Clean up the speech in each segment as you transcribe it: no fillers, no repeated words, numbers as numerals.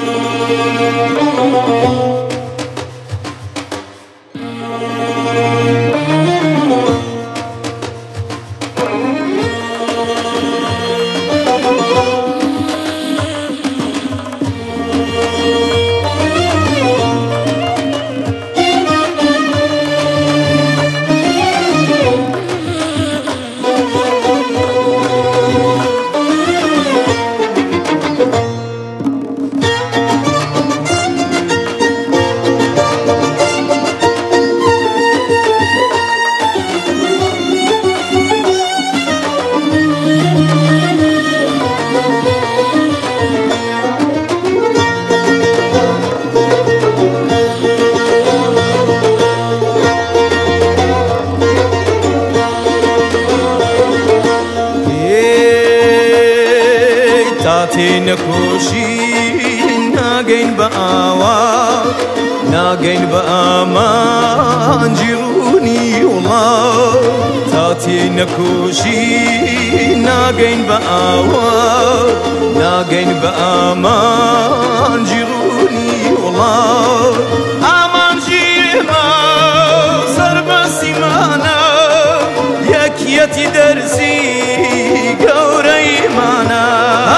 نكوشي ناقين بآوا ناقين بآمان جيروني والله تاتي نكوشي ناقين بآوا ناقين بآمان جيروني والله آمان جيما صرب سيمانا يكيتي درسي قوري مانا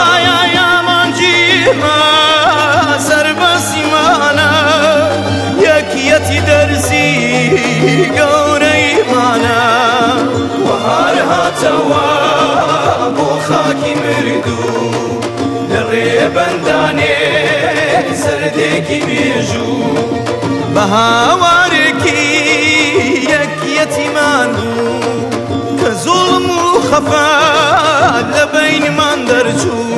قوري مانا وهارها توا بو خاكي مردو للريبنداني سرديكي بيجو بهاواركي يتيمانو كظلم وخفا لبين من درجو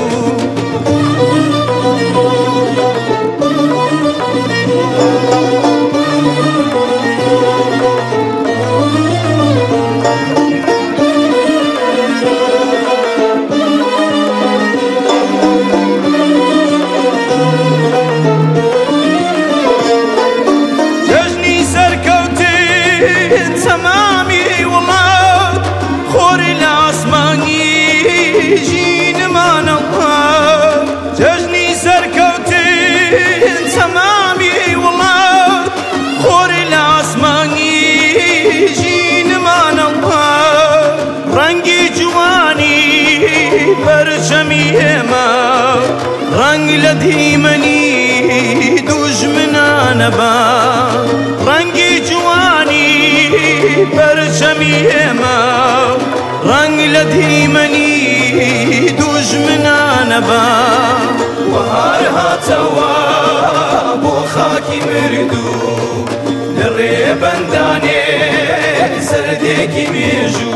تمامي والله خوري العصماني جين ما نوها ججني سركوتي تمامي والله خوري العصماني جين ما نوها رنگي جواني برشمي هما رنگ لديمني دوج منا نبا رنگي جواني برشمي هما رنگ لديمني دوج منا نبا وهارها توا بو خاكي مردو للريبنداني سرديكي بيجو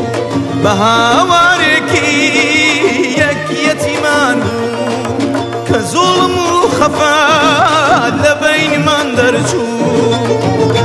بهاواركي يتيمانو كظلم وخفا لبين من درجو